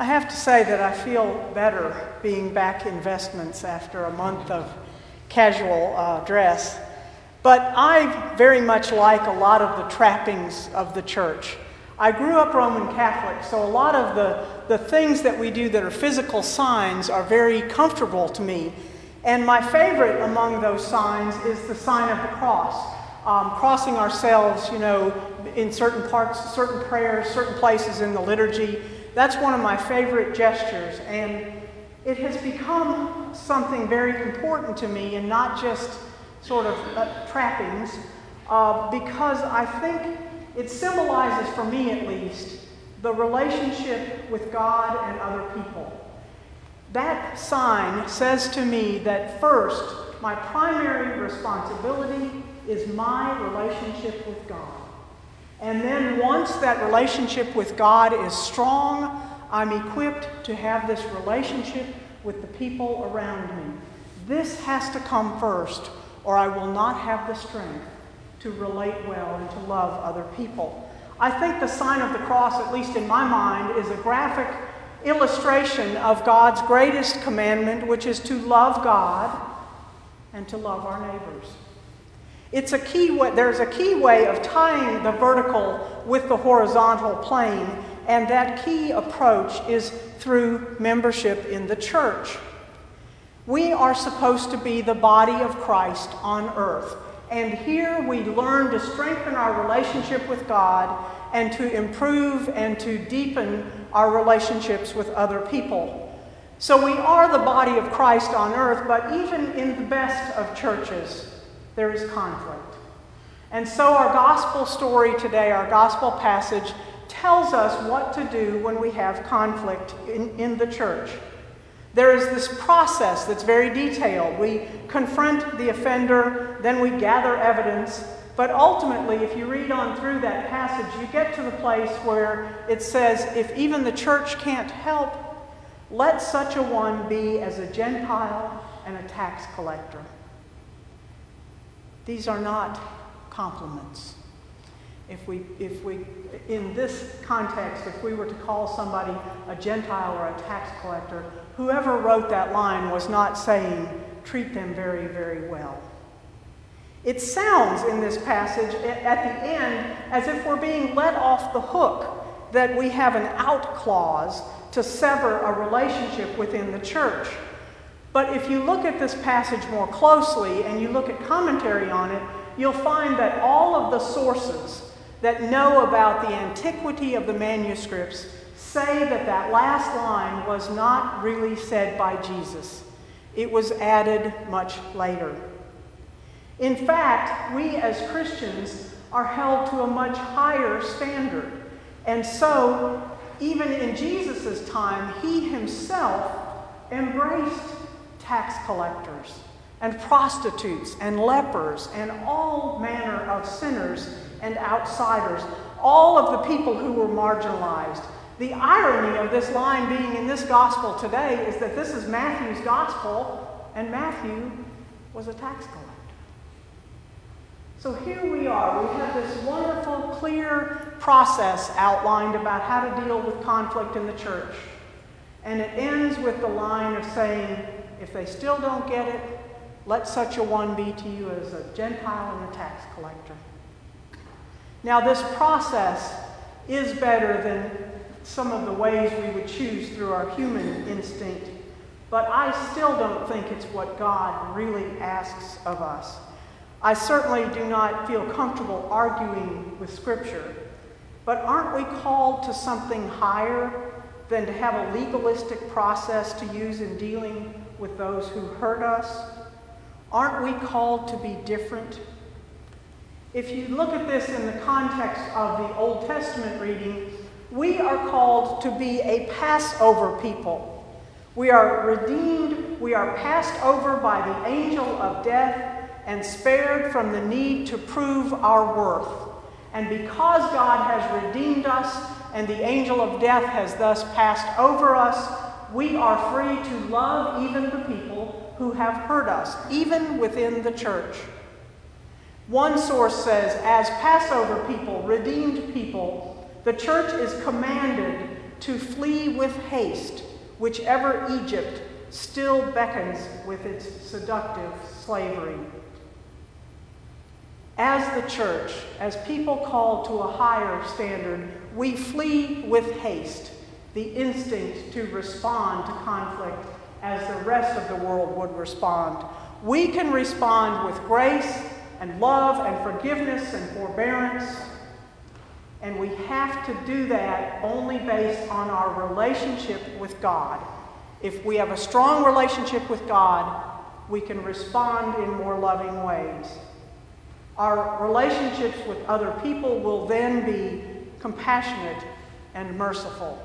I have to say that I feel better being back in vestments after a month of casual dress. But I very much like a lot of the trappings of the church. I grew up Roman Catholic, so a lot of the things that we do that are physical signs are very comfortable to me. And my favorite among those signs is the sign of the cross. Crossing ourselves, in certain parts, certain prayers, certain places in the liturgy. That's one of my favorite gestures, and it has become something very important to me, and not just sort of trappings, because I think it symbolizes, for me at least, the relationship with God and other people. That sign says to me that first, my primary responsibility is my relationship with God. And then once that relationship with God is strong, I'm equipped to have this relationship with the people around me. This has to come first, or I will not have the strength to relate well and to love other people. I think the sign of the cross, at least in my mind, is a graphic illustration of God's greatest commandment, which is to love God and to love our neighbors. There's a key way of tying the vertical with the horizontal plane, and that key approach is through membership in the church. We are supposed to be the body of Christ on earth, and here we learn to strengthen our relationship with God and to improve and to deepen our relationships with other people. So we are the body of Christ on earth, but even in the best of churches, there is conflict. And so our gospel story today, our gospel passage, tells us what to do when we have conflict in the church. There is this process that's very detailed. We confront the offender, then we gather evidence, but ultimately, if you read on through that passage, you get to the place where it says, if even the church can't help, let such a one be as a Gentile and a tax collector. These are not compliments. If we, in this context, if we were to call somebody a Gentile or a tax collector, whoever wrote that line was not saying, treat them very, very well. It sounds in this passage at the end as if we're being let off the hook, that we have an out clause to sever a relationship within the church. But if you look at this passage more closely and you look at commentary on it, you'll find that all of the sources that know about the antiquity of the manuscripts say that that last line was not really said by Jesus. It was added much later. In fact, we as Christians are held to a much higher standard. And so, even in Jesus' time, he himself embraced tax collectors and prostitutes and lepers and all manner of sinners and outsiders, all of the people who were marginalized. The irony of this line being in this gospel today is that this is Matthew's gospel, and Matthew was a tax collector. So here we are. We have this wonderful, clear process outlined about how to deal with conflict in the church. And it ends with the line of saying, if they still don't get it, let such a one be to you as a Gentile and a tax collector. Now, this process is better than some of the ways we would choose through our human instinct, but I still don't think it's what God really asks of us. I certainly do not feel comfortable arguing with Scripture, but aren't we called to something higher than to have a legalistic process to use in dealing with those who hurt us? Aren't we called to be different? If you look at this in the context of the Old Testament reading, we are called to be a Passover people. We are redeemed, we are passed over by the angel of death and spared from the need to prove our worth. And because God has redeemed us and the angel of death has thus passed over us, we are free to love even the people who have hurt us, even within the church. One source says, as Passover people, redeemed people, the church is commanded to flee with haste whichever Egypt still beckons with its seductive slavery. As the church, as people called to a higher standard, we flee with haste the instinct to respond to conflict as the rest of the world would respond. We can respond with grace and love and forgiveness and forbearance, and we have to do that only based on our relationship with God. If we have a strong relationship with God, we can respond in more loving ways. Our relationships with other people will then be compassionate and merciful.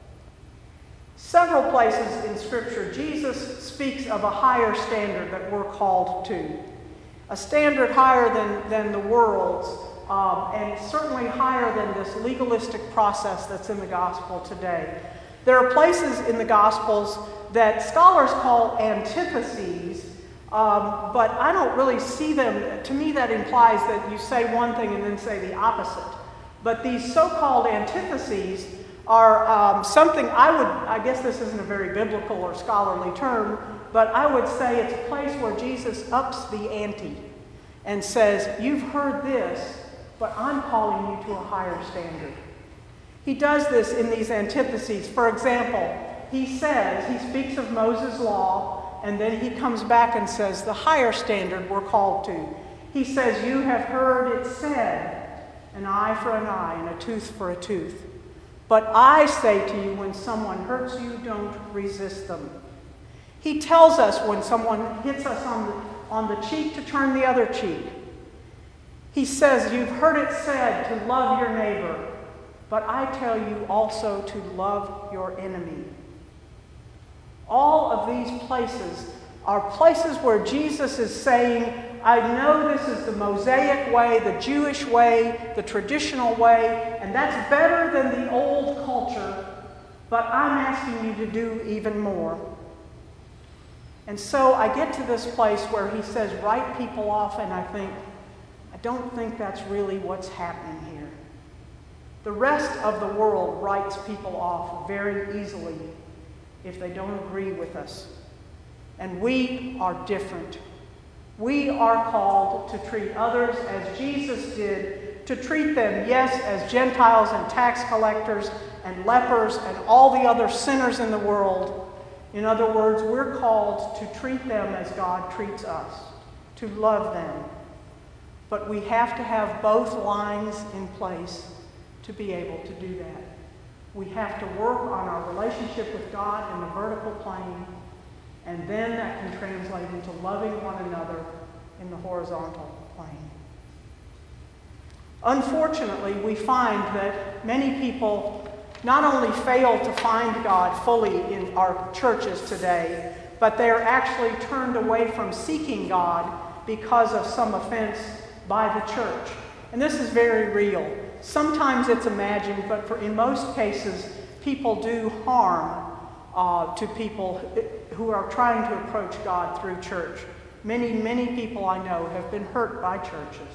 Several places in Scripture, Jesus speaks of a higher standard that we're called to. A standard higher than the world's, and certainly higher than this legalistic process that's in the gospel today. There are places in the Gospels that scholars call antitheses, but I don't really see them. To me, that implies that you say one thing and then say the opposite. But these so-called antitheses are something I guess this isn't a very biblical or scholarly term, but I would say it's a place where Jesus ups the ante and says, you've heard this, but I'm calling you to a higher standard. He does this in these antitheses. For example, he speaks of Moses' law, and then he comes back and says, the higher standard we're called to. He says, you have heard it said, an eye for an eye and a tooth for a tooth. But I say to you, when someone hurts you, don't resist them. He tells us when someone hits us on the cheek to turn the other cheek. He says, you've heard it said to love your neighbor, but I tell you also to love your enemy. All of these places are places where Jesus is saying, I know this is the Mosaic way, the Jewish way, the traditional way, and that's better than the old culture, but I'm asking you to do even more. And so I get to this place where he says, write people off, and I think, I don't think that's really what's happening here. The rest of the world writes people off very easily if they don't agree with us. And we are different. We are called to treat others as Jesus did, to treat them, yes, as Gentiles and tax collectors and lepers and all the other sinners in the world. In other words, we're called to treat them as God treats us, to love them. But we have to have both lines in place to be able to do that. We have to work on our relationship with God in the vertical plane, and then that can translate into loving one another in the horizontal plane. Unfortunately, we find that many people not only fail to find God fully in our churches today, but they are actually turned away from seeking God because of some offense by the church. And this is very real. Sometimes it's imagined, but in most cases, people do harm to people who are trying to approach God through church. Many, many people I know have been hurt by churches.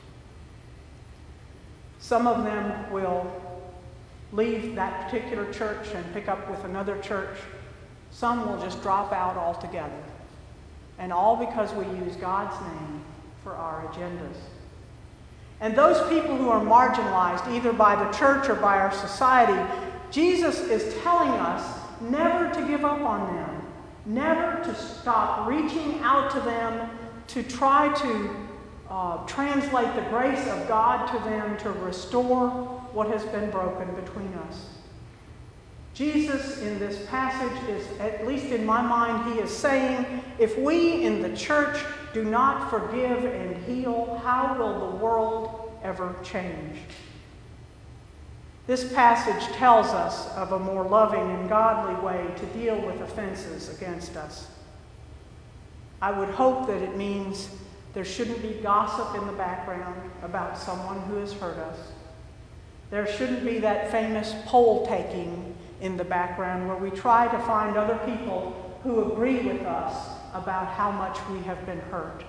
Some of them will leave that particular church and pick up with another church. Some will just drop out altogether. And all because we use God's name for our agendas. And those people who are marginalized, either by the church or by our society, Jesus is telling us never to give up on them, never to stop reaching out to them, to try to translate the grace of God to them, to restore what has been broken between us. Jesus, in this passage, is, at least in my mind, he is saying, if we in the church do not forgive and heal, how will the world ever change? This passage tells us of a more loving and godly way to deal with offenses against us. I would hope that it means there shouldn't be gossip in the background about someone who has hurt us. There shouldn't be that famous poll taking in the background where we try to find other people who agree with us about how much we have been hurt.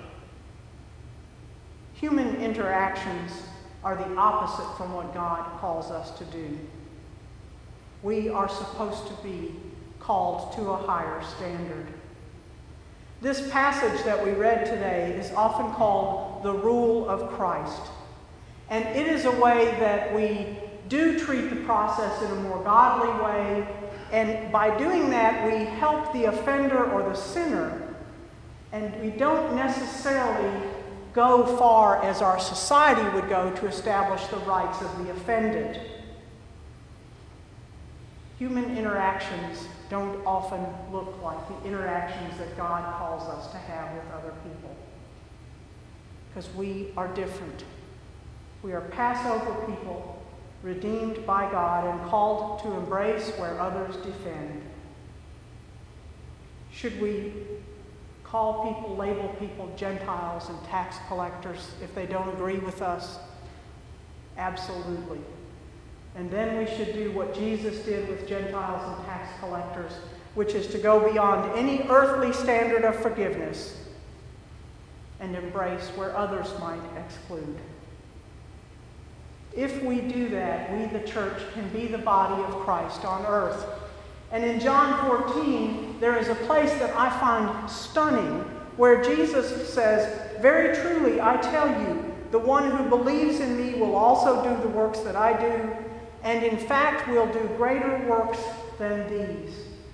Human interactions are the opposite from what God calls us to do. We are supposed to be called to a higher standard. This passage that we read today is often called the rule of Christ. And it is a way that we do treat the process in a more godly way. And by doing that, we help the offender or the sinner. And we don't necessarily go far as our society would go to establish the rights of the offended. Human interactions don't often look like the interactions that God calls us to have with other people, because we are different. We are Passover people, redeemed by God and called to embrace where others defend. Should we call people, label people Gentiles and tax collectors if they don't agree with us? Absolutely. And then we should do what Jesus did with Gentiles and tax collectors, which is to go beyond any earthly standard of forgiveness and embrace where others might exclude. If we do that, we, the church, can be the body of Christ on earth. And in John 14, there is a place that I find stunning where Jesus says, "Very truly, I tell you, the one who believes in me will also do the works that I do, and in fact will do greater works than these."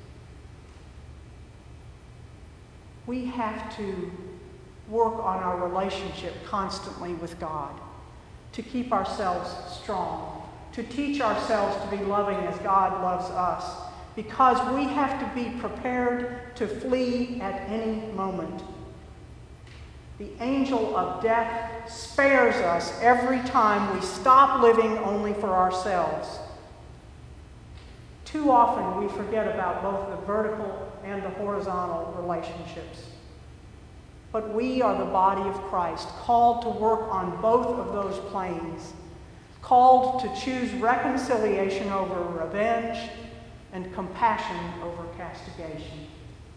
We have to work on our relationship constantly with God, to keep ourselves strong, to teach ourselves to be loving as God loves us, because we have to be prepared to flee at any moment. The angel of death spares us every time we stop living only for ourselves. Too often we forget about both the vertical and the horizontal relationships. But we are the body of Christ, called to work on both of those planes, called to choose reconciliation over revenge and compassion over castigation.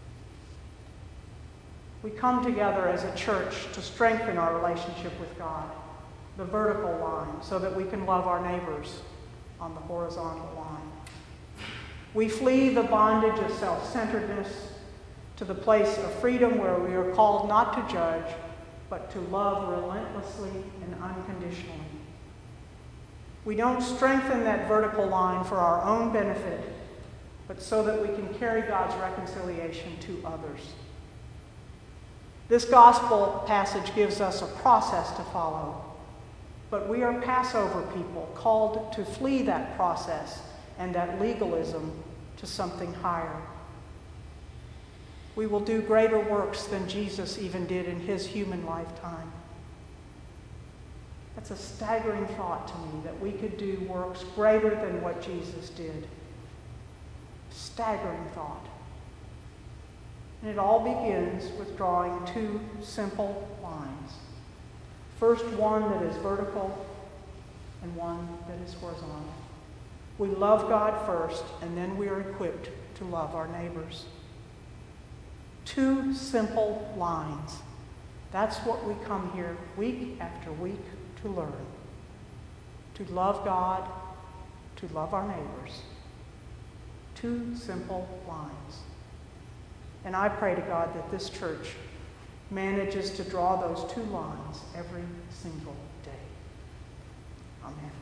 We come together as a church to strengthen our relationship with God, the vertical line, so that we can love our neighbors on the horizontal line. We flee the bondage of self-centeredness to the place of freedom where we are called not to judge, but to love relentlessly and unconditionally. We don't strengthen that vertical line for our own benefit, but so that we can carry God's reconciliation to others. This gospel passage gives us a process to follow, but we are Passover people, called to flee that process and that legalism to something higher. We will do greater works than Jesus even did in his human lifetime. That's a staggering thought to me, that we could do works greater than what Jesus did. Staggering thought. And it all begins with drawing two simple lines. First, one that is vertical and one that is horizontal. We love God first, and then we are equipped to love our neighbors. Two simple lines. That's what we come here week after week to learn. To love God, to love our neighbors. Two simple lines. And I pray to God that this church manages to draw those two lines every single day. Amen.